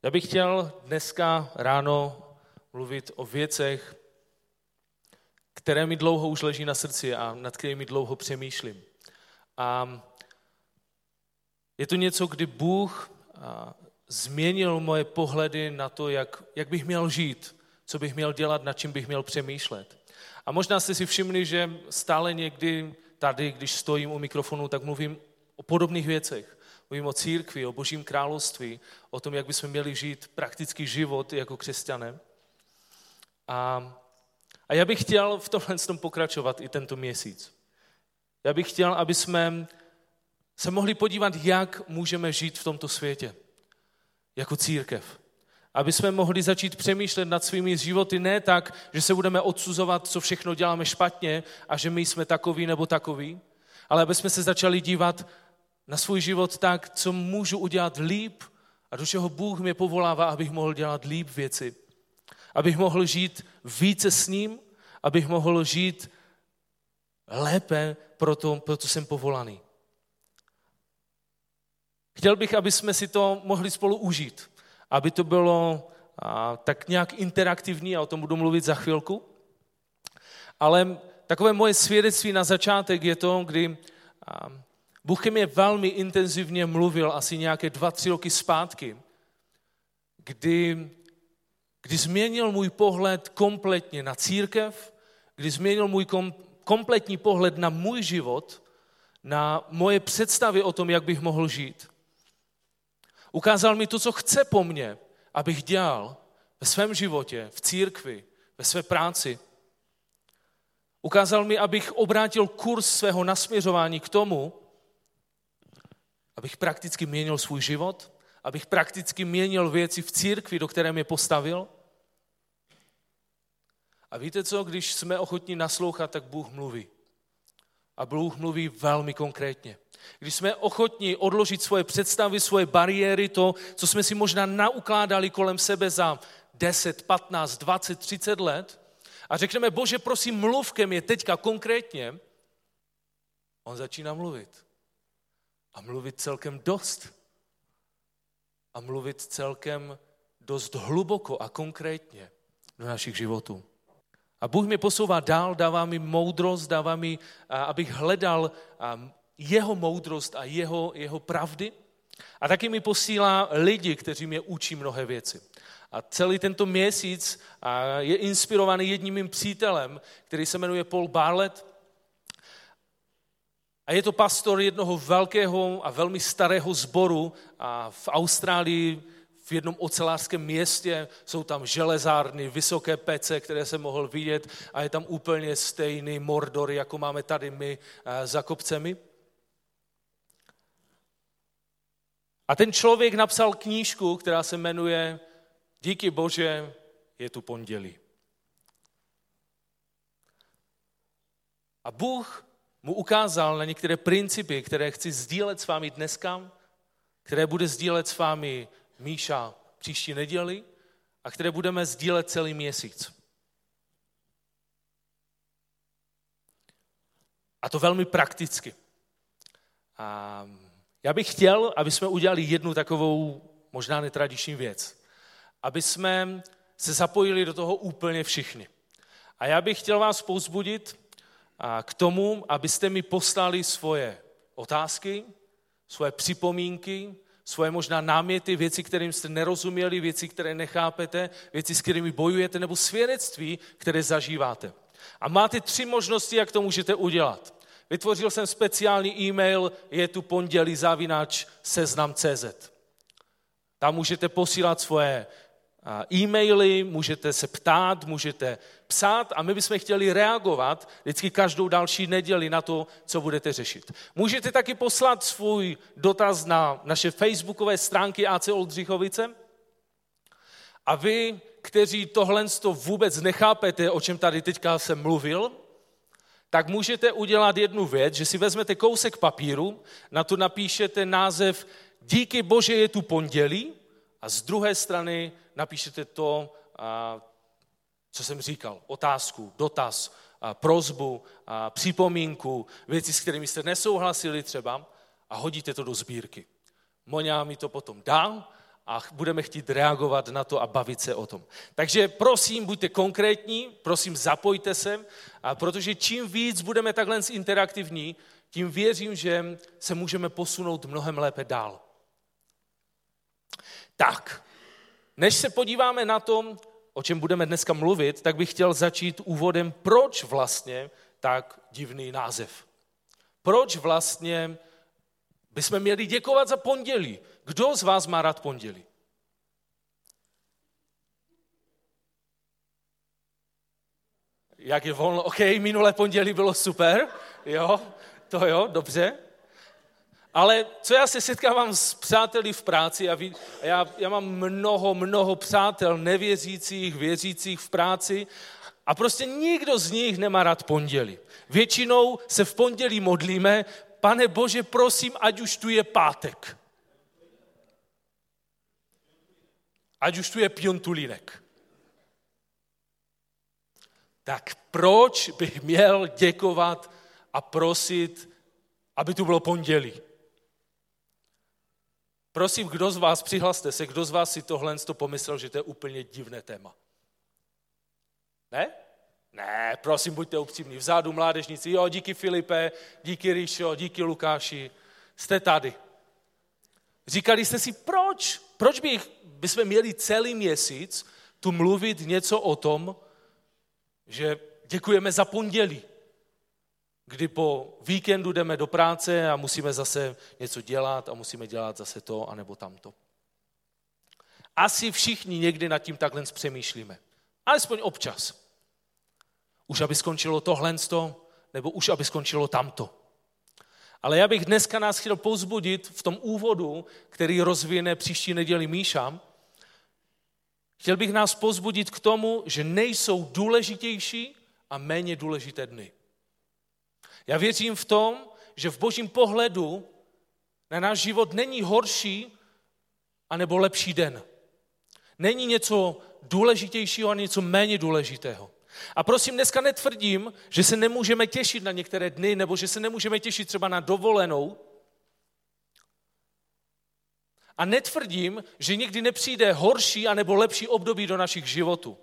Já bych chtěl dneska ráno mluvit o věcech, které mi dlouho už leží na srdci a nad kterými dlouho přemýšlím. A je to něco, kdy Bůh změnil moje pohledy na to, jak bych měl žít, co bych měl dělat, nad čím bych měl přemýšlet. A možná jste si všimli, že stále někdy tady, když stojím u mikrofonu, tak mluvím o podobných věcech. Mluvím o církvi, o Božím království, o tom, jak bychom měli žít praktický život jako křesťané. A já bych chtěl v tomhle pokračovat i tento měsíc. Já bych chtěl, aby jsme se mohli podívat, jak můžeme žít v tomto světě jako církev. Aby jsme mohli začít přemýšlet nad svými životy ne tak, že se budeme odsuzovat, co všechno děláme špatně a že my jsme takový nebo takový, ale aby jsme se začali dívat na svůj život tak, co můžu udělat líp a do čeho Bůh mě povolává, abych mohl dělat líp věci. Abych mohl žít více s ním, abych mohl žít lépe, proto jsem povolaný. Chtěl bych, aby jsme si to mohli spolu užít, aby to bylo tak nějak interaktivní, a o tom budu mluvit za chvilku. Ale takové moje svědectví na začátek je to, kdy Bůh ke mně velmi intenzivně mluvil asi nějaké 2-3 roky zpátky, kdy změnil můj pohled kompletně na církev, kdy změnil můj kompletní pohled na můj život, na moje představy o tom, jak bych mohl žít. Ukázal mi to, co chce po mně, abych dělal ve svém životě, v církvi, ve své práci. Ukázal mi, abych obrátil kurz svého nasměřování k tomu, abych prakticky měnil svůj život, abych prakticky měnil věci v církvi, do které mě postavil. A víte co, když jsme ochotní naslouchat, tak Bůh mluví. A Bůh mluví velmi konkrétně. Když jsme ochotní odložit svoje představy, svoje bariéry, to, co jsme si možná naukládali kolem sebe za 10, 15, 20, 30 let a řekneme, Bože, prosím, mluv ke mně teďka konkrétně, on začíná mluvit. A mluvit celkem dost. A mluvit celkem dost hluboko a konkrétně do našich životů. A Bůh mě posouvá dál, dává mi moudrost, dává mi, abych hledal jeho moudrost a jeho pravdy. A taky mi posílá lidi, kteří mě učí mnohé věci. A celý tento měsíc je inspirovaný jedním mým přítelem, který se jmenuje Paul Bartlett. A je to pastor jednoho velkého a velmi starého sboru v Austrálii, v jednom ocelářském městě. Jsou tam železárny, vysoké pece, které jsem mohl vidět, a je tam úplně stejný Mordor, jako máme tady my za kopcemi. A ten člověk napsal knížku, která se jmenuje Díky Bože, je tu pondělí. A Bůh mu ukázal na některé principy, které chci sdílet s vámi dneska, které bude sdílet s vámi Míša příští neděli a které budeme sdílet celý měsíc. A to velmi prakticky. A já bych chtěl, aby jsme udělali jednu takovou možná netradiční věc. Aby jsme se zapojili do toho úplně všichni. A já bych chtěl vás povzbudit k tomu, abyste mi poslali svoje otázky, svoje připomínky, svoje možná náměty, věci, kterým jste nerozuměli, věci, které nechápete, věci, s kterými bojujete, nebo svědectví, které zažíváte. A máte 3 možnosti, jak to můžete udělat. Vytvořil jsem speciální e-mail, je tu pondělí @seznam.cz. Tam můžete posílat svoje e-maily, můžete se ptát, můžete psát a my bychom chtěli reagovat vždycky každou další neděli na to, co budete řešit. Můžete taky poslat svůj dotaz na naše facebookové stránky AC Oldřichovice a vy, kteří tohle vůbec nechápete, o čem tady teďka jsem mluvil, tak můžete udělat jednu věc, že si vezmete kousek papíru, na to napíšete název Díky Bože, je tu pondělí, a z druhé strany napíšete to, co jsem říkal, otázku, dotaz, prosbu, připomínku, věci, s kterými jste nesouhlasili třeba, a hodíte to do sbírky. Moňa mi to potom dá a budeme chtít reagovat na to a bavit se o tom. Takže prosím, buďte konkrétní, prosím, zapojte se, a protože čím víc budeme takhle interaktivní, tím věřím, že se můžeme posunout mnohem lépe dál. Tak, než se podíváme na to, o čem budeme dneska mluvit, tak bych chtěl začít úvodem, proč vlastně tak divný název. Proč vlastně bychom měli děkovat za pondělí? Kdo z vás má rád pondělí? Jak je volno? OK, minulé pondělí bylo super, jo, dobře. Ale co já se setkávám s přáteli v práci, a já mám mnoho přátel nevěřících, věřících v práci a prostě nikdo z nich nemá rád pondělí. Většinou se v pondělí modlíme, Pane Bože, prosím, ať už tu je pátek. Ať už tu je piontulínek. Tak proč bych měl děkovat a prosit, aby tu bylo pondělí? Prosím, kdo z vás, přihlaste se, kdo z vás si tohle pomyslel, že to je úplně divné téma? Ne? Ne, prosím, buďte upřímní. Vzadu mládežníci, jo, díky Filipe, díky Ríšo, díky Lukáši, jste tady. Říkali jste si, proč bychom měli celý měsíc tu mluvit něco o tom, že děkujeme za pondělí, kdy po víkendu jdeme do práce a musíme zase něco dělat a musíme dělat zase to anebo tamto. Asi všichni někdy nad tím takhle přemýšlíme. Alespoň občas. Už aby skončilo tohlensto, nebo už aby skončilo tamto. Ale já bych dneska nás chtěl povzbudit v tom úvodu, který rozvine příští neděli Míša. Chtěl bych nás povzbudit k tomu, že nejsou důležitější a méně důležité dny. Já věřím v tom, že v Božím pohledu na náš život není horší anebo lepší den. Není něco důležitějšího a něco méně důležitého. A prosím, dneska netvrdím, že se nemůžeme těšit na některé dny, nebo že se nemůžeme těšit třeba na dovolenou. A netvrdím, že nikdy nepřijde horší anebo lepší období do našich životů.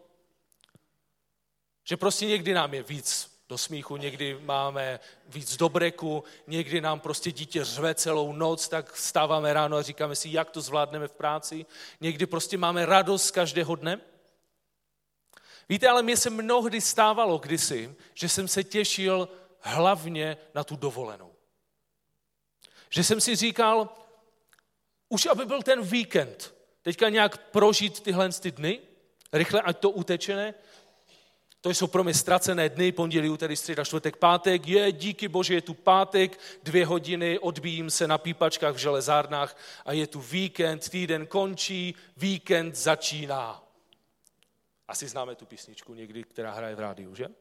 Že prostě někdy nám je víc do smíchu, někdy máme víc do breku, někdy nám prostě dítě řve celou noc, tak vstáváme ráno a říkáme si, jak to zvládneme v práci. Někdy prostě máme radost z každého dne. Víte, ale mně se mnohdy stávalo kdysi, že jsem se těšil hlavně na tu dovolenou. Že jsem si říkal, už aby byl ten víkend, teďka nějak prožít tyhle dny, rychle, ať to utečene. To jsou pro mě ztracené dny, pondělí, úterý, středa, čtvrtek, pátek. Díky Bože, je tu pátek, 2 hodiny, odbíjím se na pípačkách v železárnách a je tu víkend, týden končí, víkend začíná. Asi známe tu písničku někdy, která hraje v rádiu, že?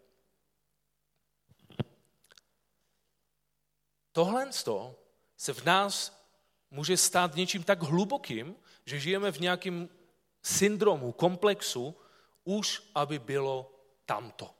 Tohle se v nás může stát něčím tak hlubokým, že žijeme v nějakém syndromu, komplexu, už aby bylo tamto.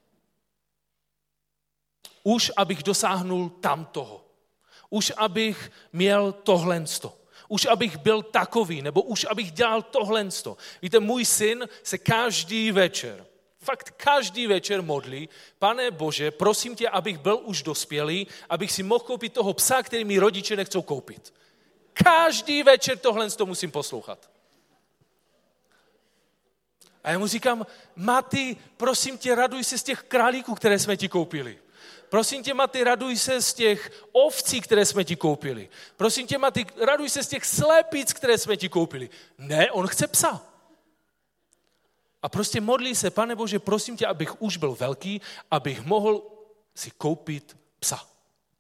Už abych dosáhnul tamtoho. Už abych měl tohlensto. Už abych byl takový, nebo už abych dělal tohlensto. Víte, můj syn se každý večer modlí, Pane Bože, prosím tě, abych byl už dospělý, abych si mohl koupit toho psa, který mi rodiče nechcou koupit. Každý večer tohlensto musím poslouchat. A já mu říkám, Maty, prosím tě, raduj se z těch králíků, které jsme ti koupili. Prosím tě, Maty, raduj se z těch ovcí, které jsme ti koupili. Prosím tě, Maty, raduj se z těch slepic, které jsme ti koupili. Ne, on chce psa. A prostě modlí se, Pane Bože, prosím tě, abych už byl velký, abych mohl si koupit psa.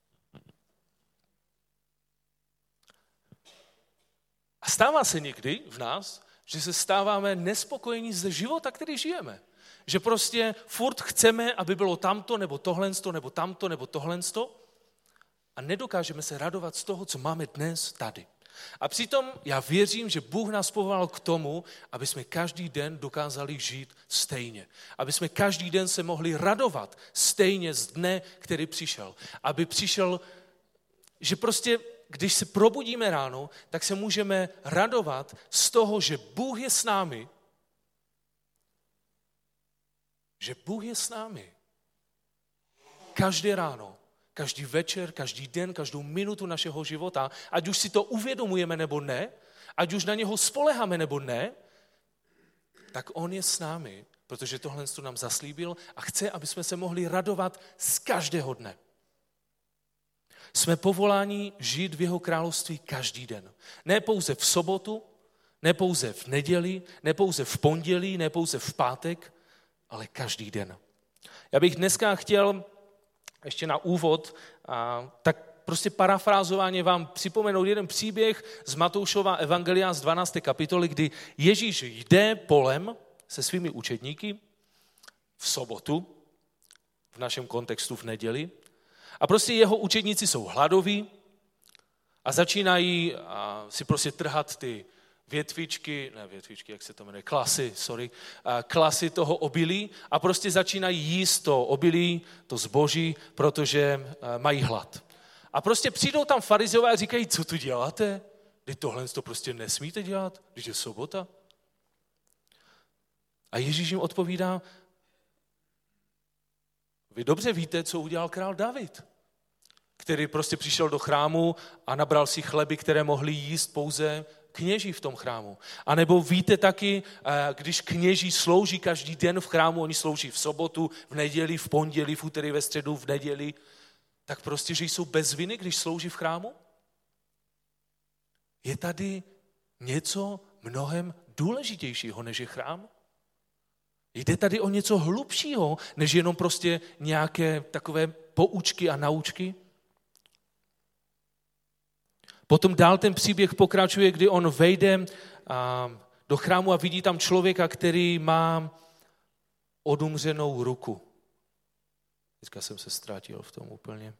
A stává se někdy v nás, že se stáváme nespokojení ze života, který žijeme. Že prostě furt chceme, aby bylo tamto, nebo tohlensto, nebo tamto, nebo tohlensto a nedokážeme se radovat z toho, co máme dnes tady. A přitom já věřím, že Bůh nás povolal k tomu, aby jsme každý den dokázali žít stejně. Aby jsme každý den se mohli radovat stejně z dne, který přišel. Aby přišel, že prostě když se probudíme ráno, tak se můžeme radovat z toho, že Bůh je s námi. Že Bůh je s námi. Každé ráno, každý večer, každý den, každou minutu našeho života, ať už si to uvědomujeme nebo ne, ať už na něho spoléháme nebo ne, tak on je s námi, protože tohle nám zaslíbil a chce, aby jsme se mohli radovat z každého dne. Jsme povoláni žít v jeho království každý den. Ne pouze v sobotu, ne pouze v neděli, ne pouze v pondělí, ne pouze v pátek, ale každý den. Já bych dneska chtěl ještě na úvod, tak prostě parafrázovaně vám připomenout jeden příběh z Matoušova evangelia z 12. kapitoly, kdy Ježíš jde polem se svými učedníky v sobotu, v našem kontextu v neděli, a prostě jeho učedníci jsou hladoví a začínají si prostě trhat ty klasy toho obilí a prostě začínají jíst to obilí, to zboží, protože mají hlad. A prostě přijdou tam farizeové a říkají, co tu děláte? Vždyť tohle to prostě nesmíte dělat, když je sobota. A Ježíš jim odpovídá, vy dobře víte, co udělal král David, který prostě přišel do chrámu a nabral si chleby, které mohli jíst pouze kněží v tom chrámu. A nebo víte taky, když kněží slouží každý den v chrámu, oni slouží v sobotu, v neděli, v pondělí, v úterý, ve středu, v neděli, tak prostě, že jsou bez viny, když slouží v chrámu? Je tady něco mnohem důležitějšího, než je chrám? Jde tady o něco hlubšího, než jenom prostě nějaké takové poučky a naučky? Potom dál ten příběh pokračuje, kdy on vejde do chrámu a vidí tam člověka, který má odumřenou ruku. Dneska jsem se ztratil v tom úplně.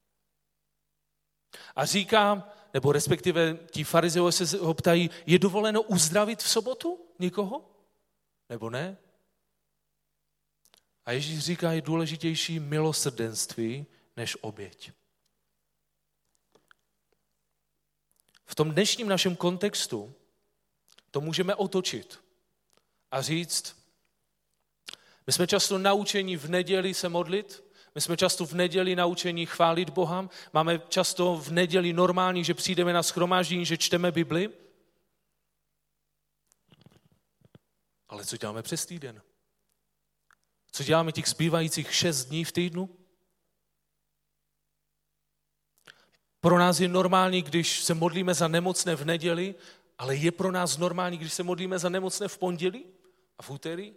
A říká, nebo respektive ti farizeové se ho ptají, je dovoleno uzdravit v sobotu někoho? Nebo ne? A Ježíš říká, je důležitější milosrdenství než oběť. V tom dnešním našem kontextu to můžeme otočit a říct, my jsme často naučeni v neděli se modlit, my jsme často v neděli naučeni chválit Boha, máme často v neděli normální, že přijdeme na shromáždění, že čteme Bibli, ale co děláme přes týden? Co děláme těch zbývajících 6 dní v týdnu? Pro nás je normální, když se modlíme za nemocné v neděli, ale je pro nás normální, když se modlíme za nemocné v pondělí a v úterý?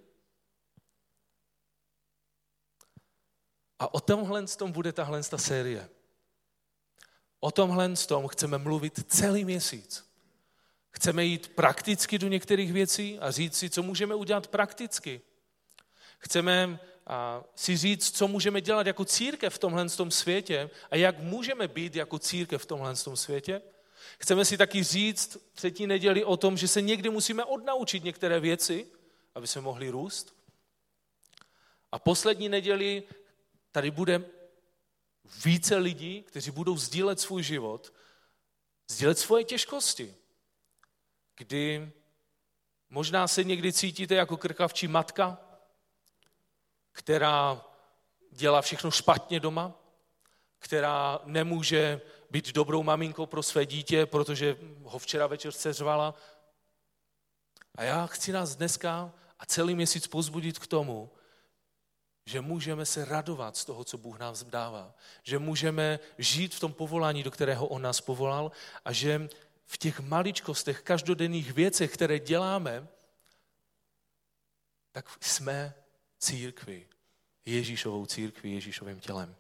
A o tomhle bude tahle série. O tomhle chceme mluvit celý měsíc. Chceme jít prakticky do některých věcí a říct si, co můžeme udělat prakticky. Chceme si říct, co můžeme dělat jako církev v tomhle světě a jak můžeme být jako církev v tomhle světě. Chceme si taky říct třetí neděli o tom, že se někdy musíme odnaučit některé věci, aby jsme mohli růst. A poslední neděli tady bude více lidí, kteří budou sdílet svůj život, sdílet svoje těžkosti, kdy možná se někdy cítíte jako krkavčí matka, která dělá všechno špatně doma, která nemůže být dobrou maminkou pro své dítě, protože ho včera večer seřvala. A já chci nás dneska a celý měsíc povzbudit k tomu, že můžeme se radovat z toho, co Bůh nám dává. Že můžeme žít v tom povolání, do kterého on nás povolal a že v těch maličkostech, každodenních věcech, které děláme, tak jsme církvi, Ježíšovou církvi, Ježíšovým tělem.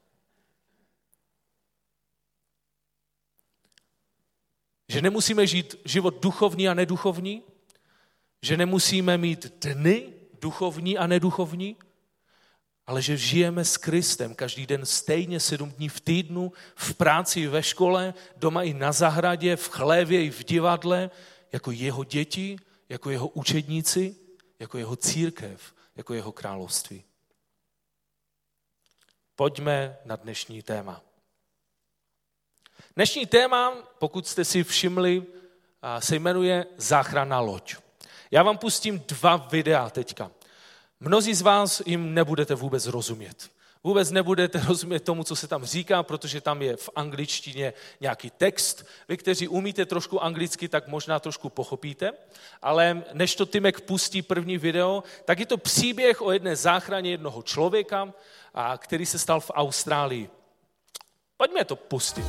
Že nemusíme žít život duchovní a neduchovní, že nemusíme mít dny duchovní a neduchovní, ale že žijeme s Kristem každý den stejně 7 dní v týdnu, v práci, ve škole, doma i na zahradě, v chlévě i v divadle, jako jeho děti, jako jeho učedníci, jako jeho církev, jako jeho království. Pojďme na dnešní téma. Dnešní téma, pokud jste si všimli, se jmenuje Záchranná loď. Já vám pustím 2 videa teďka. Mnozí z vás jim nebudete vůbec rozumět. Vůbec nebudete rozumět tomu, co se tam říká, protože tam je v angličtině nějaký text. Vy, kteří umíte trošku anglicky, tak možná trošku pochopíte. Ale než to Tymek pustí první video, tak je to příběh o jedné záchraně jednoho člověka, který se stal v Austrálii. Pojďme to pustit.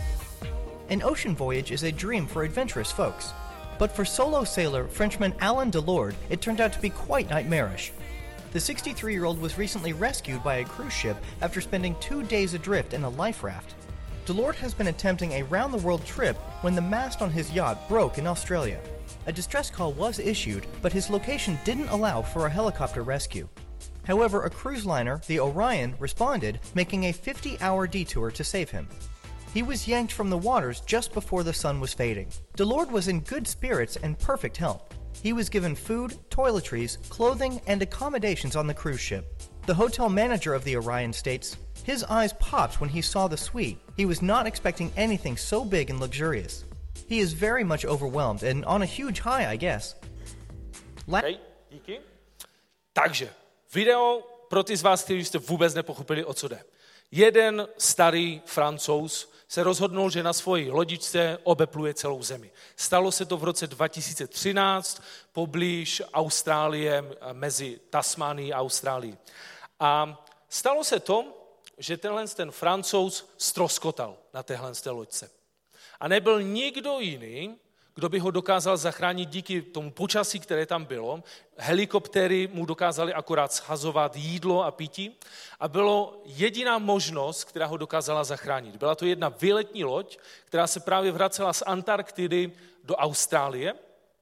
An ocean voyage is a dream for adventurous folks. But for solo sailor Frenchman Alain Delord, it turned out to be quite nightmarish. The 63-year-old was recently rescued by a cruise ship after spending 2 days adrift in a life raft. Delord has been attempting a round-the-world trip when the mast on his yacht broke in Australia. A distress call was issued, but his location didn't allow for a helicopter rescue. However, a cruise liner, the Orion, responded, making a 50-hour detour to save him. He was yanked from the waters just before the sun was fading. Delord was in good spirits and perfect health. He was given food, toiletries, clothing, and accommodations on the cruise ship. The hotel manager of the Orion states, his eyes popped when he saw the suite. He was not expecting anything so big and luxurious. He is very much overwhelmed and on a huge high, I guess. Okay, díky. Takže, video pro ty z vás, kteří jste vůbec nepochopili, o co jde. Jeden starý Francouz se rozhodnul, že na svojí lodičce obepluje celou zemi. Stalo se to v roce 2013 poblíž Austrálie, mezi Tasmánií a Austrálií. A stalo se to, že ten Francouz ztroskotal na téhle loďce. A nebyl nikdo jiný, kdo by ho dokázal zachránit díky tomu počasí, které tam bylo. Helikoptéry mu dokázaly akorát shazovat jídlo a pití a bylo jediná možnost, která ho dokázala zachránit. Byla to jedna výletní loď, která se právě vracela z Antarktidy do Austrálie.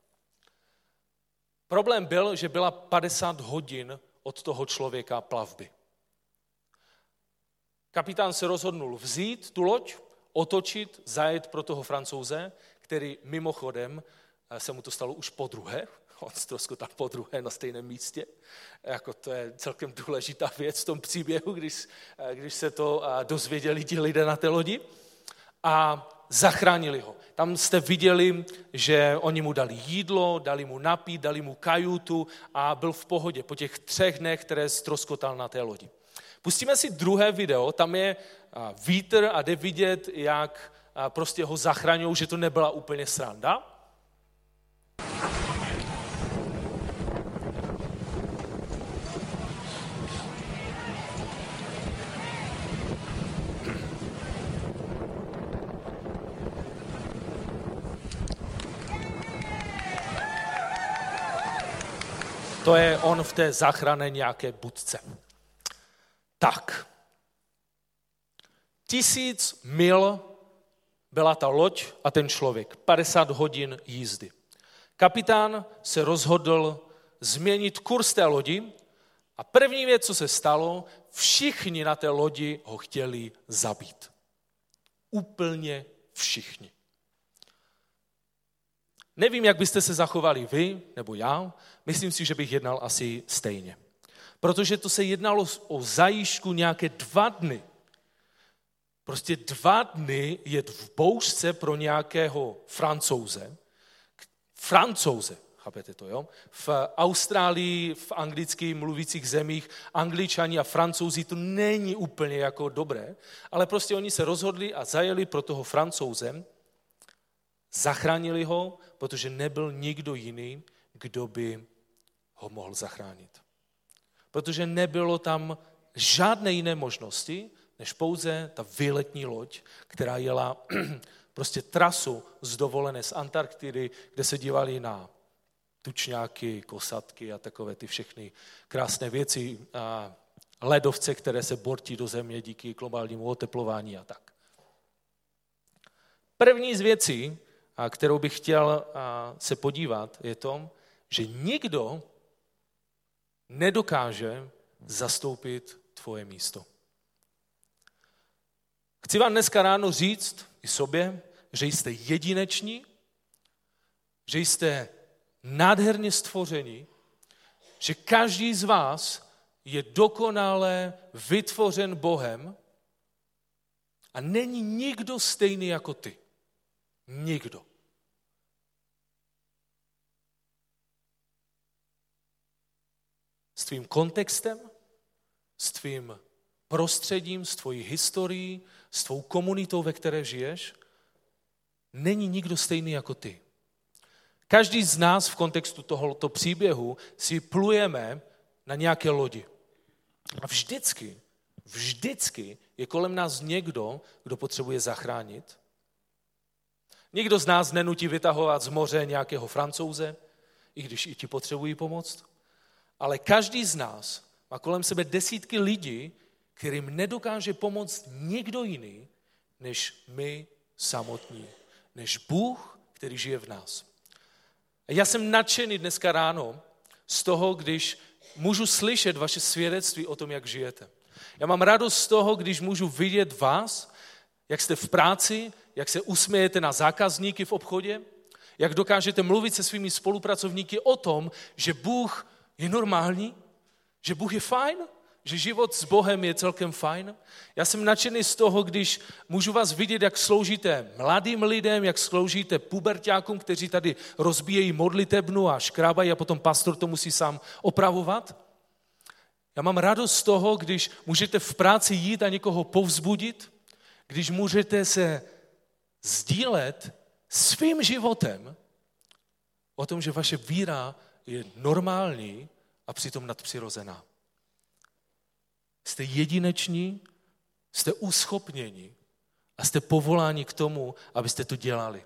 Problém byl, že byla 50 hodin od toho člověka plavby. Kapitán se rozhodnul vzít tu loď, otočit, zajet pro toho Francouze, který mimochodem, se mu to stalo už podruhé, on ztroskotal podruhé na stejném místě. Jako to je celkem důležitá věc v tom příběhu, když se to dozvěděli ti lidé na té lodi. A zachránili ho. Tam jste viděli, že oni mu dali jídlo, dali mu napít, dali mu kajutu a byl v pohodě po těch 3 dnech, které ztroskotal na té lodi. Pustíme si druhé video, tam je vítr a jde vidět, jak prostě ho zachraňují, že to nebyla úplně sranda. To je on v té záchranné nějaké budce. Tak. 1000 mil byla ta loď a ten člověk. 50 hodin jízdy. Kapitán se rozhodl změnit kurz té lodi a první věc, co se stalo, všichni na té lodi ho chtěli zabít. Úplně všichni. Nevím, jak byste se zachovali vy nebo já, myslím si, že bych jednal asi stejně. Protože to se jednalo o zajížďku nějaké 2 dny. Prostě 2 dny jet v bouřce pro nějakého Francouze, chápete to, jo? V Austrálii, v anglicky mluvících zemích, Angličani a Francouzi, to není úplně jako dobré, ale prostě oni se rozhodli a zajeli pro toho Francouze, zachránili ho, protože nebyl nikdo jiný, kdo by ho mohl zachránit. Protože nebylo tam žádné jiné možnosti, než pouze ta výletní loď, která jela prostě trasu z dovolené z Antarktidy, kde se dívali na tučňáky, kosatky a takové ty všechny krásné věci, a ledovce, které se bortí do země díky globálnímu oteplování a tak. První z věcí, kterou bych chtěl se podívat, je to, že nikdo nedokáže zastoupit tvoje místo. Chci vám dneska ráno říct i sobě, že jste jedineční, že jste nádherně stvoření, že každý z vás je dokonale vytvořen Bohem A není nikdo stejný jako ty. Nikdo. S tvým kontextem, s tvým prostředím, s tvojí historií, s tvou komunitou, ve které žiješ, není nikdo stejný jako ty. Každý z nás v kontextu tohoto příběhu si plujeme na nějaké lodi. A vždycky je kolem nás někdo, kdo potřebuje zachránit. Nikdo z nás nenutí vytahovat z moře nějakého Francouze, i když i ti potřebují pomoct. Ale každý z nás má kolem sebe desítky lidí, kterým nedokáže pomoct nikdo jiný, než my samotní. Než Bůh, který žije v nás. A já jsem nadšený dneska ráno z toho, když můžu slyšet vaše svědectví o tom, jak žijete. Já mám radost z toho, když můžu vidět vás, jak jste v práci, jak se usmějete na zákazníky v obchodě, jak dokážete mluvit se svými spolupracovníky o tom, že Bůh je normální, že Bůh je fajn, že život s Bohem je celkem fajn. Já jsem nadšený z toho, když můžu vás vidět, jak sloužíte mladým lidem, jak sloužíte puberťákům, kteří tady rozbíjejí modlitebnu a škrábají a potom pastor to musí sám opravovat. Já mám radost z toho, když můžete v práci jít a někoho povzbudit, když můžete se sdílet svým životem o tom, že vaše víra je normální a přitom nadpřirozená. Jste jedineční, jste uschopněni a jste povoláni k tomu, abyste to dělali.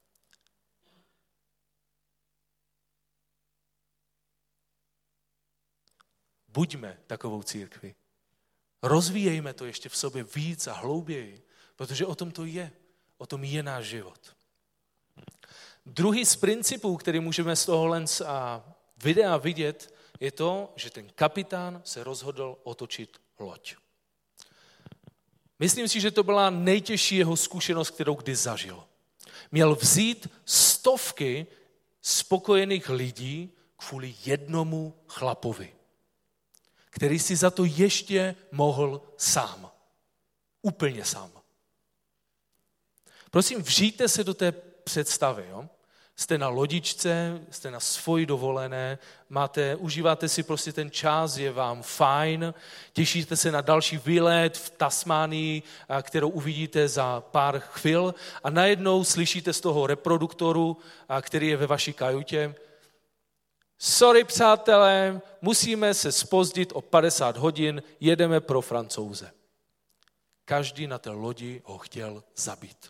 Buďme takovou církví. Rozvíjejme to ještě v sobě víc a hlouběji, protože o tom to je. O tom je náš život. Druhý z principů, který můžeme z tohohle videa vidět, je to, že ten kapitán se rozhodl otočit loď. Myslím si, že to byla nejtěžší jeho zkušenost, kterou kdy zažil. Měl vzít stovky spokojených lidí kvůli jednomu chlapovi, který si za to ještě mohl sám. Úplně sám. Prosím, vžijte se do té představy. Jo? Jste na lodičce, jste na svoji dovolené, užíváte si prostě ten čas, je vám fajn, těšíte se na další výlet v Tasmánii, kterou uvidíte za pár chvil a najednou slyšíte z toho reproduktoru, který je ve vaší kajutě: sorry přátelé, musíme se zpozdit o 50 hodin, jedeme pro Francouze. Každý na té lodi ho chtěl zabít.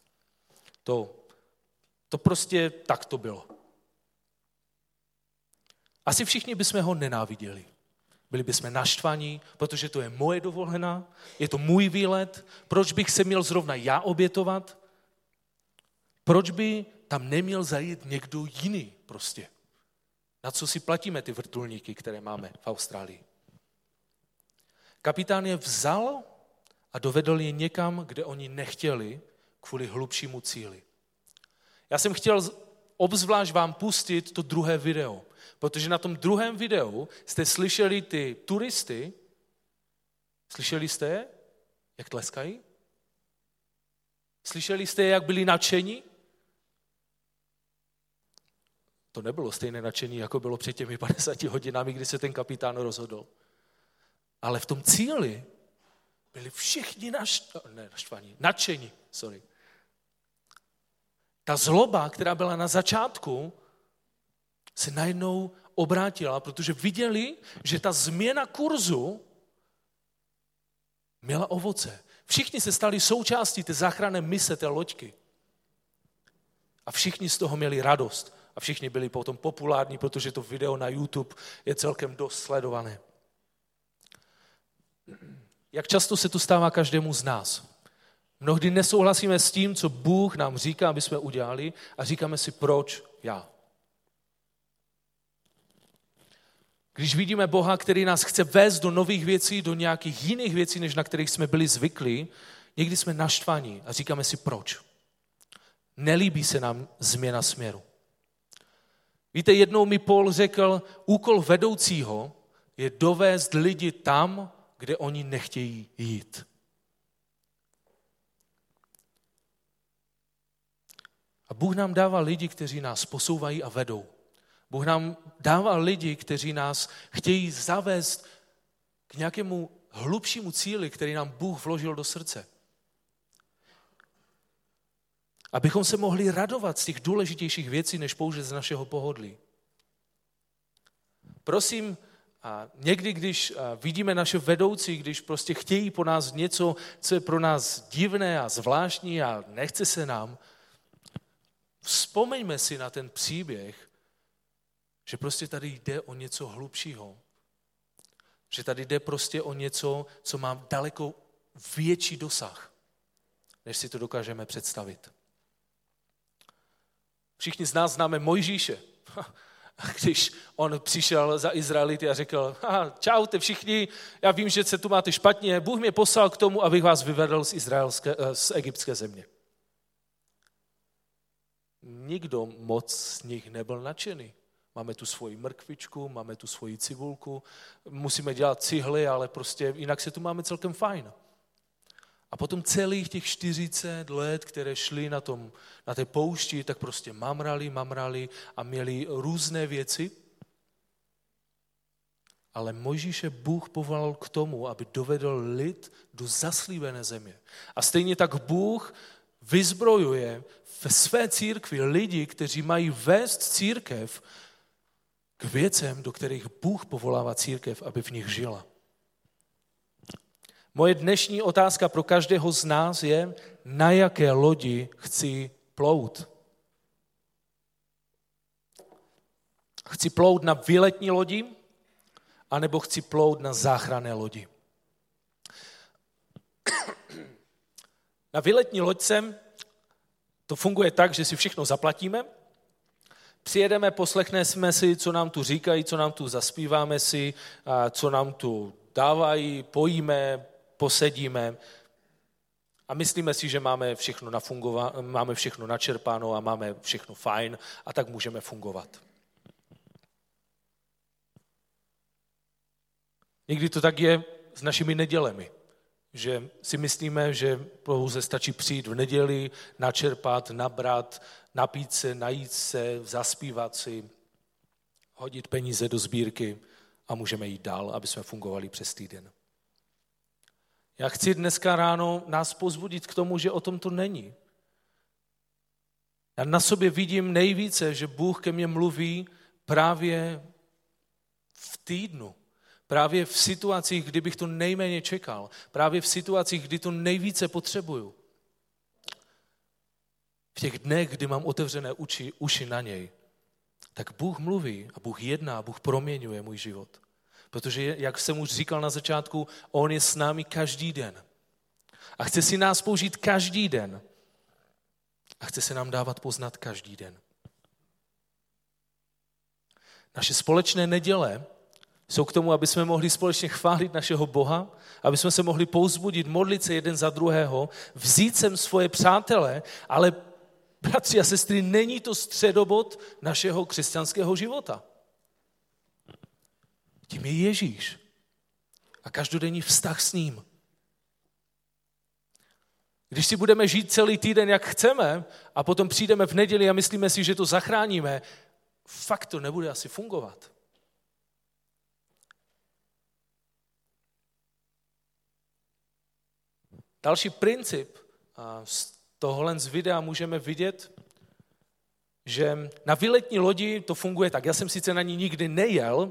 To prostě tak to bylo. Asi všichni bychom ho nenáviděli. Byli bychom naštvaní, protože to je moje dovolená, je to můj výlet, proč bych se měl zrovna já obětovat? Proč by tam neměl zajít někdo jiný prostě? Na co si platíme ty vrtulníky, které máme v Austrálii? Kapitán je vzal a dovedl je někam, kde oni nechtěli, kvůli hlubšímu cíli. Já jsem chtěl obzvlášť vám pustit to druhé video, protože na tom druhém videu jste slyšeli ty turisty, slyšeli jste je, jak tleskají? Slyšeli jste je, jak byli nadšení? To nebylo stejné nadšení, jako bylo před těmi 50 hodinami, kdy se ten kapitán rozhodl. Ale v tom cíli byli všichni nadšení. Ta zloba, která byla na začátku, se najednou obrátila, protože viděli, že ta změna kurzu měla ovoce. Všichni se stali součástí té záchranné mise té loďky. A všichni z toho měli radost. A všichni byli potom populární, protože to video na YouTube je celkem dost sledované. Jak často se to stává každému z nás? Mnohdy nesouhlasíme s tím, co Bůh nám říká, aby jsme udělali, a říkáme si, proč já. Když vidíme Boha, který nás chce vést do nových věcí, do nějakých jiných věcí, než na kterých jsme byli zvyklí, někdy jsme naštvaní a říkáme si, proč. Nelíbí se nám změna směru. Víte, jednou mi Paul řekl, úkol vedoucího je dovést lidi tam, kde oni nechtějí jít. A Bůh nám dává lidi, kteří nás posouvají a vedou. Bůh nám dává lidi, kteří nás chtějí zavést k nějakému hlubšímu cíli, který nám Bůh vložil do srdce. Abychom se mohli radovat z těch důležitějších věcí, než pouze z našeho pohodlí. Prosím, a někdy, když vidíme naše vedoucí, když prostě chtějí po nás něco, co je pro nás divné a zvláštní a nechce se nám, vzpomeňme si na ten příběh, že prostě tady jde o něco hlubšího. Že tady jde prostě o něco, co má daleko větší dosah, než si to dokážeme představit. Všichni z nás známe Mojžíše. Když on přišel za Izraelity a řekl, čaute všichni, já vím, že se tu máte špatně, Bůh mě poslal k tomu, abych vás vyvedl z egyptské země. Nikdo moc z nich nebyl nadšený. Máme tu svoji mrkvičku, máme tu svoji cibulku, musíme dělat cihly, ale prostě jinak se tu máme celkem fajn. A potom celých těch 40 let, které šli na té poušti, tak prostě mamrali a měli různé věci. Ale Mojžíše Bůh povolal k tomu, aby dovedl lid do zaslíbené země. A stejně tak Bůh vyzbrojuje ve své církvi lidi, kteří mají vést církev k věcem, do kterých Bůh povolává církev, aby v nich žila. Moje dnešní otázka pro každého z nás je, na jaké lodi chci plout. Chci plout na výletní lodi, anebo chci plout na záchranné lodi. Na výletní loďce to funguje tak, že si všechno zaplatíme, přijedeme, poslechneme si, co nám tu říkají, co nám tu zaspíváme si, co nám tu dávají, pojíme, posedíme a myslíme si, že máme všechno načerpáno a máme všechno fajn a tak můžeme fungovat. Někdy to tak je s našimi nedělemi, že si myslíme, že pouze stačí přijít v neděli, načerpat, nabrat, napít se, najít se, zaspívat si, hodit peníze do sbírky a můžeme jít dál, aby jsme fungovali přes týden. Já chci dneska ráno nás povzbudit k tomu, že o tom to není. Já na sobě vidím nejvíce, že Bůh ke mně mluví právě v týdnu. Právě v situacích, kdy bych to nejméně čekal. Právě v situacích, kdy to nejvíce potřebuju. V těch dnech, kdy mám otevřené uši na něj, tak Bůh mluví a Bůh jedná, Bůh proměňuje můj život. Protože, jak jsem už říkal na začátku, on je s námi každý den. A chce si nás použít každý den. A chce se nám dávat poznat každý den. Naše společné neděle jsou k tomu, aby jsme mohli společně chválit našeho Boha, aby jsme se mohli povzbudit, modlit se jeden za druhého, vzít sem svoje přátele, ale bratři a sestry, není to středobod našeho křesťanského života. Tím je Ježíš a každodenní vztah s ním. Když si budeme žít celý týden, jak chceme, a potom přijdeme v neděli a myslíme si, že to zachráníme, fakt to nebude asi fungovat. Další princip, z tohohle z videa můžeme vidět, že na výletní lodi to funguje tak. Já jsem sice na ní nikdy nejel,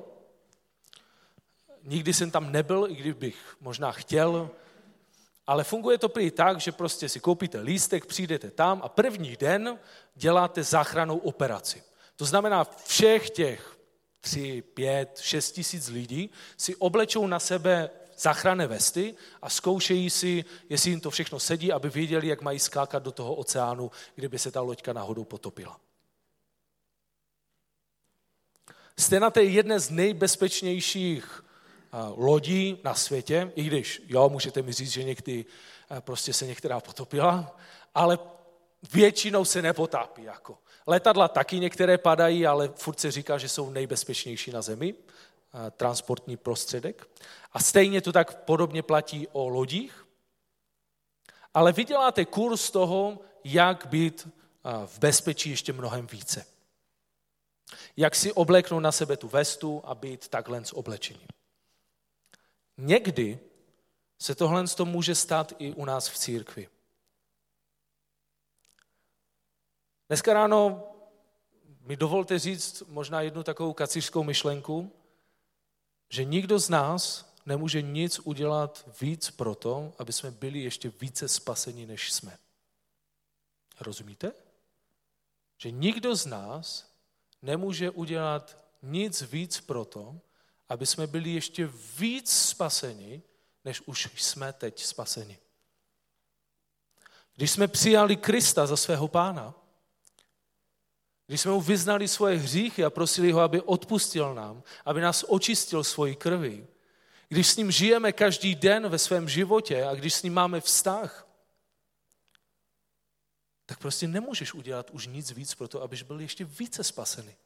nikdy jsem tam nebyl, i kdybych možná chtěl, ale funguje to prý tak, že prostě si koupíte lístek, přijdete tam a první den děláte záchrannou operaci. To znamená, všech těch 3, 5, 6 tisíc lidí si oblečou na sebe záchranné vesty a zkoušejí si, jestli jim to všechno sedí, aby věděli, jak mají skákat do toho oceánu, kdyby se ta loďka náhodou potopila. Jste na té jedné z nejbezpečnějších lodí na světě, i když, můžete mi říct, že někdy prostě se některá potopila, ale většinou se nepotápí. Jako. Letadla taky některé padají, ale furt se říká, že jsou nejbezpečnější na zemi, transportní prostředek. A stejně to tak podobně platí o lodích, ale vy děláte kurz toho, jak být v bezpečí ještě mnohem více. Jak si obléknout na sebe tu vestu a být takhle oblečení. Někdy se tohle může stát i u nás v církvi. Dneska ráno mi dovolte říct možná jednu takovou kacířskou myšlenku, že nikdo z nás nemůže nic udělat víc proto, aby jsme byli ještě více spaseni, než jsme. Rozumíte? Že nikdo z nás nemůže udělat nic víc proto, aby jsme byli ještě víc spaseni, než už jsme teď spaseni. Když jsme přijali Krista za svého Pána, když jsme mu vyznali svoje hříchy a prosili ho, aby odpustil nám, aby nás očistil svojí krví, když s ním žijeme každý den ve svém životě a když s ním máme vztah, tak prostě nemůžeš udělat už nic víc pro to, abyš byl ještě více spasený.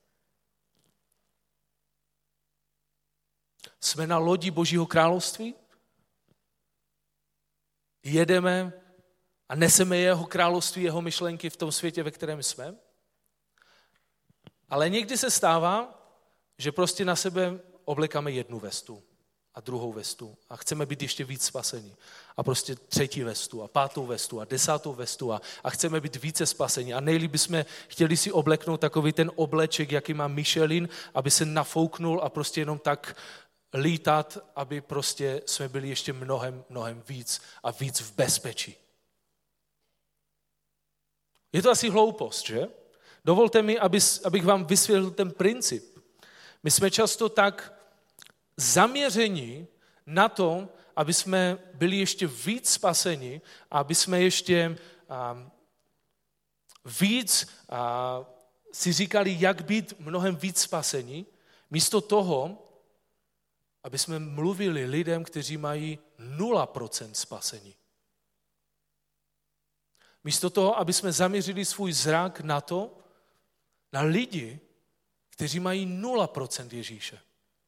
Jsme na lodi Božího království, jedeme a neseme jeho království, jeho myšlenky v tom světě, ve kterém jsme. Ale někdy se stává, že prostě na sebe oblekáme jednu vestu a druhou vestu a chceme být ještě víc spasení. A prostě třetí vestu a pátou vestu a desátou vestu a chceme být více spasení. A nejlíp bychom chtěli si obleknout takový ten obleček, jaký má Michelin, aby se nafouknul a prostě jenom tak lítat, aby prostě jsme byli ještě mnohem víc a víc v bezpečí. Je to asi hloupost, že? Dovolte mi, abych vám vysvětlil ten princip. My jsme často tak zaměření na to, aby jsme byli ještě víc spaseni, aby jsme ještě víc si říkali, jak být mnohem víc spaseni, místo toho, aby jsme mluvili lidem, kteří mají 0% spasení. Místo toho, aby jsme zaměřili svůj zrak na to, na lidi, kteří mají 0% Ježíše.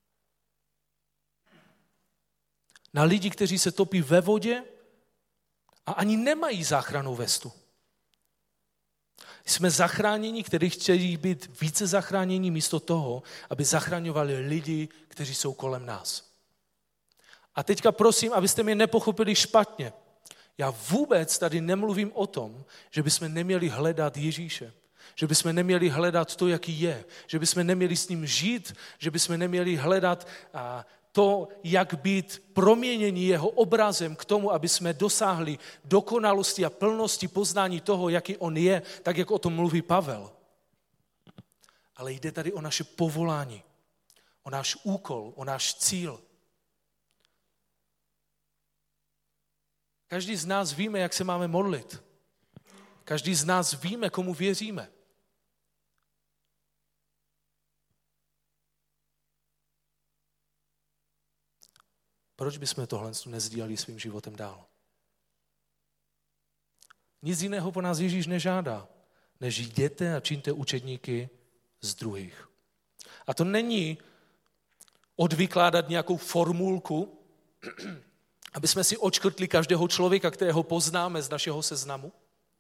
Na lidi, kteří se topí ve vodě a ani nemají záchrannou vestu. Jsme zachráněni, kteří chtějí být více zachráněni místo toho, aby zachraňovali lidi, kteří jsou kolem nás. A teďka prosím, abyste mě nepochopili špatně. Já vůbec tady nemluvím o tom, že bychom neměli hledat Ježíše. Že bychom neměli hledat to, jaký je. Že bychom neměli s ním žít. Že bychom neměli hledat to, jak být proměnění jeho obrazem k tomu, aby jsme dosáhli dokonalosti a plnosti poznání toho, jaký on je, tak jak o tom mluví Pavel. Ale jde tady o naše povolání, o náš úkol, o náš cíl. Každý z nás víme, jak se máme modlit. Každý z nás víme, komu věříme. Proč bychom tohle nesdíleli svým životem dál? Nic jiného po nás Ježíš nežádá, než jděte a čiňte učedníky z druhých. A to není odvykládat nějakou formulku, aby jsme si odškrtli každého člověka, kterého poznáme z našeho seznamu.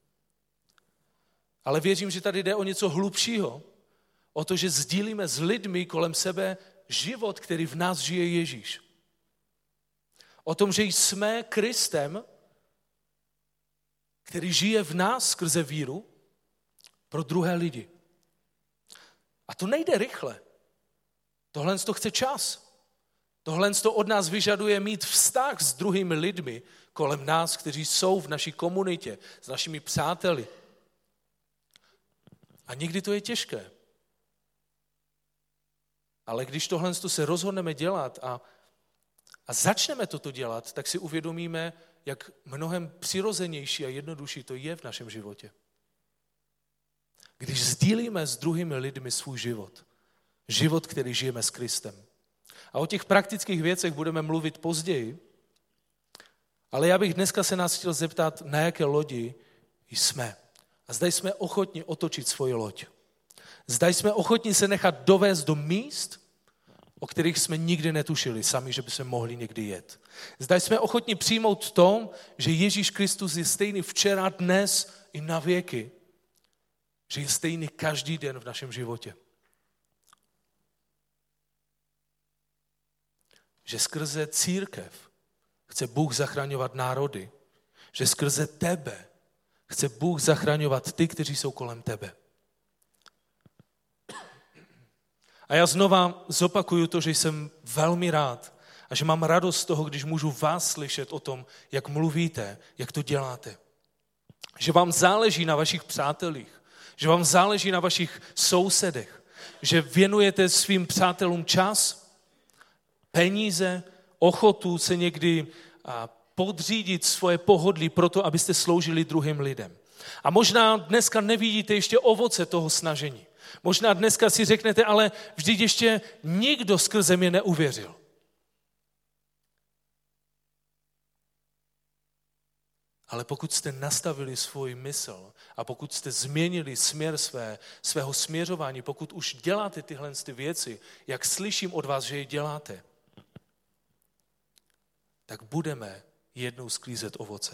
Ale věřím, že tady jde o něco hlubšího, o to, že sdílíme s lidmi kolem sebe život, který v nás žije Ježíš. O tom, že jsme Kristem, který žije v nás skrze víru pro druhé lidi. A to nejde rychle. Tohle to chce čas. Tohle to od nás vyžaduje mít vztah s druhými lidmi kolem nás, kteří jsou v naší komunitě, s našimi přáteli. A někdy to je těžké. Ale když tohle se rozhodneme dělat a začneme toto dělat, tak si uvědomíme, jak mnohem přirozenější a jednodušší to je v našem životě. Když sdílíme s druhými lidmi svůj život, který žijeme s Kristem. A o těch praktických věcech budeme mluvit později, ale já bych dneska se nás chtěl zeptat, na jaké lodi jsme. A zda jsme ochotni otočit svoji loď. Zda jsme ochotni se nechat dovést do míst, o kterých jsme nikdy netušili sami, že by jsme mohli někdy jet. Zda jsme ochotni přijmout to, že Ježíš Kristus je stejný včera, dnes i na věky. že je stejný každý den v našem životě. Že skrze církev chce Bůh zachraňovat národy. Že skrze tebe chce Bůh zachraňovat ty, kteří jsou kolem tebe. A já znova zopakuju to, že jsem velmi rád a že mám radost z toho, když můžu vás slyšet o tom, jak mluvíte, jak to děláte. Že vám záleží na vašich přátelích, že vám záleží na vašich sousedech, že věnujete svým přátelům čas, peníze, ochotu se někdy podřídit svoje pohodlí proto, abyste sloužili druhým lidem. A možná dneska nevidíte ještě ovoce toho snažení. Možná dneska si řeknete, ale vždyť ještě nikdo skrze mě neuvěřil. Ale pokud jste nastavili svůj mysl a pokud jste změnili směr svého směřování, pokud už děláte tyhle věci, jak slyším od vás, že je děláte, tak budeme jednou sklízet ovoce.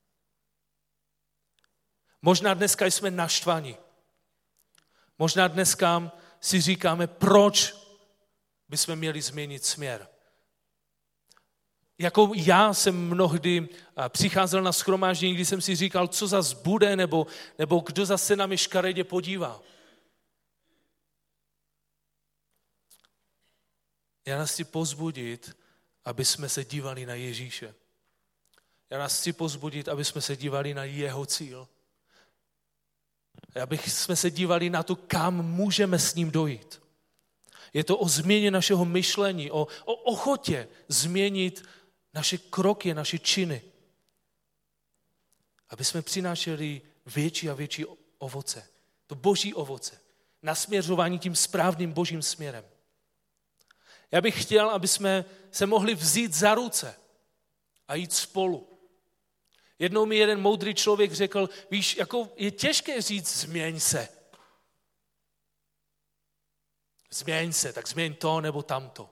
Možná dneska jsme naštvaní. Možná dneska si říkáme, proč bychom měli změnit směr. Jako já jsem mnohdy přicházel na shromáždění, kdy jsem si říkal, co zas bude, nebo kdo zase na mě škaredě podívá. Já nás chci povzbudit, aby jsme se dívali na Ježíše. Já nás chci povzbudit, aby jsme se dívali na jeho cíl. Aby jsme se dívali na to, kam můžeme s ním dojít. Je to o změně našeho myšlení, o ochotě změnit naše kroky, naše činy. Aby jsme přinášeli větší a větší ovoce. To boží ovoce. Nasměřování tím správným božím směrem. Já bych chtěl, aby jsme se mohli vzít za ruce a jít spolu. Jednou mi jeden moudrý člověk řekl, víš, jako je těžké říct změň se. Změň se, tak změň to nebo tamto.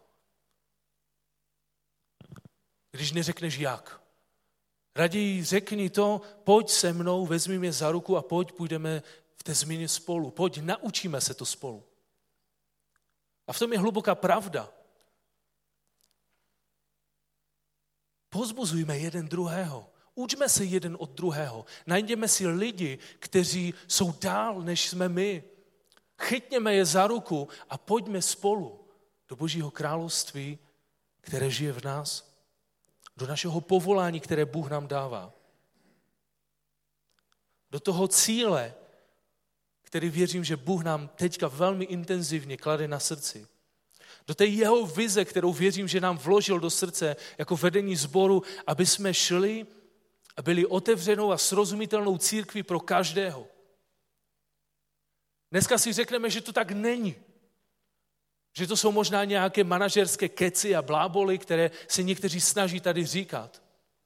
Když neřekneš jak. Raději řekni to, pojď se mnou, vezmi mě za ruku a půjdeme v té změně spolu. Pojď, naučíme se to spolu. A v tom je hluboká pravda. Pozbuzujme jeden druhého. Učme se jeden od druhého. Najděme si lidi, kteří jsou dál, než jsme my. Chytněme je za ruku a pojďme spolu do Božího království, které žije v nás, do našeho povolání, které Bůh nám dává. Do toho cíle, který věřím, že Bůh nám teďka velmi intenzivně klade na srdci. Do té jeho vize, kterou věřím, že nám vložil do srdce jako vedení sboru, aby jsme šli a byli otevřenou a srozumitelnou církví pro každého. Dneska si řekneme, že to tak není. Že to jsou možná nějaké manažerské keci a bláboly, které se někteří snaží tady říkat.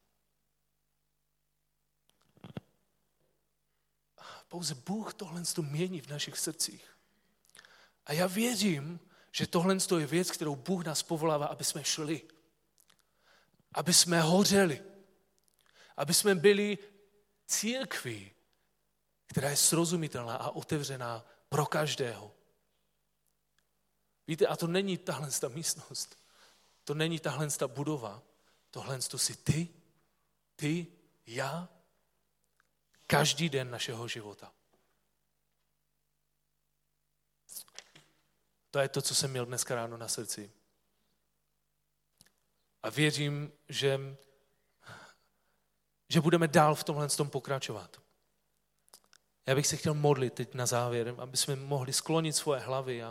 Pouze Bůh tohle mění v našich srdcích. A já věřím, že tohle je věc, kterou Bůh nás povolává, aby jsme šli. Aby jsme hořeli. Aby jsme byli církví, která je srozumitelná a otevřená pro každého. Víte, a to není tahle místnost. To není tahle budova. Tohle to jsi ty, já, každý den našeho života. To je to, co jsem měl dneska ráno na srdci. A věřím, že budeme dál v tomhle tom pokračovat. Já bych se chtěl modlit teď na závěr, aby jsme mohli sklonit svoje hlavy.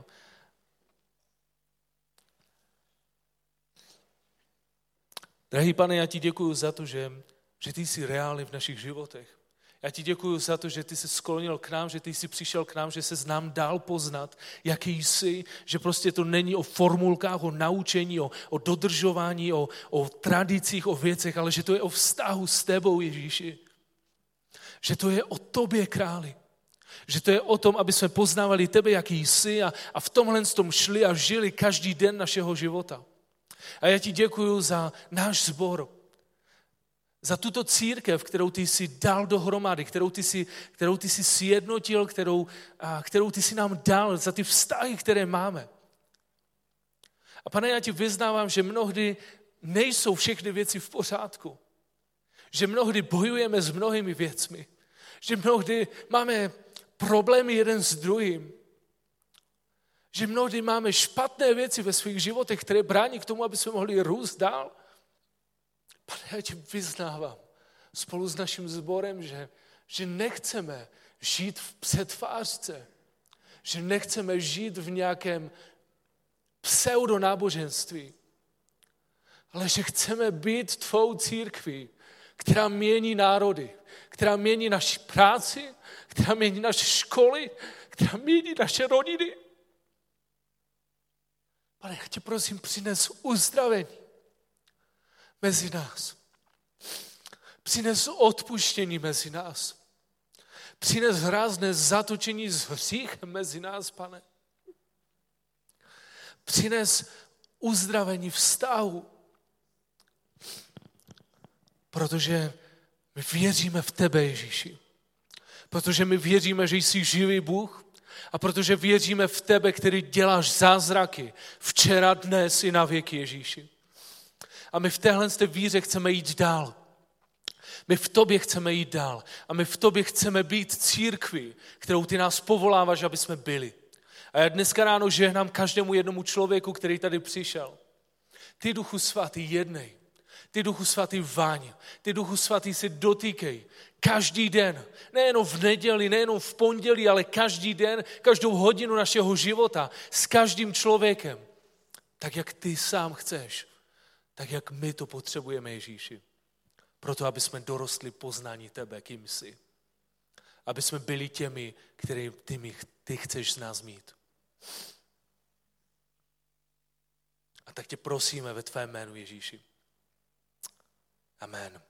Drahý Pane, já ti děkuju za to, že ty jsi reálný v našich životech. Já ti děkuju za to, že ty jsi sklonil k nám, že ty jsi přišel k nám, že se nám dál poznat, jaký jsi, že prostě to není o formulkách, o naučení, o dodržování, o tradicích, o věcech, ale že to je o vztahu s tebou, Ježíši. Že to je o tobě, králi. Že to je o tom, aby jsme poznávali tebe, jaký jsi a v tomhle tom šli a žili každý den našeho života. A já ti děkuju za náš sbor, Za tuto církev, kterou ty jsi dal dohromady, kterou ty jsi sjednotil, kterou ty jsi nám dal, za ty vztahy, které máme. A Pane, já ti vyznávám, že mnohdy nejsou všechny věci v pořádku. Že mnohdy bojujeme s mnohými věcmi. Že mnohdy máme problémy jeden s druhým. Že mnohdy máme špatné věci ve svých životech, které brání k tomu, aby jsme mohli růst dál. Pane, já ti vyznávám spolu s naším sborem, že nechceme žít v předvářce, že nechceme žít v nějakém pseudonáboženství, ale že chceme být tvou církví, která mění národy, která mění naši práci, která mění naše školy, která mění naše rodiny. Pane, já tě prosím, přines uzdravení mezi nás. Přines odpuštění mezi nás. Přines rázné zatočení s hříchem mezi nás, Pane. Přines uzdravení vztahu. Protože my věříme v tebe, Ježíši. Protože my věříme, že jsi živý Bůh. A protože věříme v tebe, který děláš zázraky včera, dnes i na věky, Ježíši. A my v téhle víře chceme jít dál. My v tobě chceme jít dál. A my v tobě chceme být církví, kterou ty nás povoláváš, aby jsme byli. A já dneska ráno žehnám každému jednomu člověku, který tady přišel. Ty, Duchu Svatý, jednej. Ty, Duchu Svatý, váň. Ty, Duchu Svatý, si dotýkej. Každý den. Nejenom v neděli, nejenom v pondělí, ale každý den, každou hodinu našeho života. S každým člověkem. Tak, jak ty sám chceš. Tak, jak my to potřebujeme, Ježíši. Proto, aby jsme dorostli poznání tebe, kým jsi. Aby jsme byli těmi, který ty chceš z nás mít. A tak tě prosíme ve tvém jménu, Ježíši. Amen.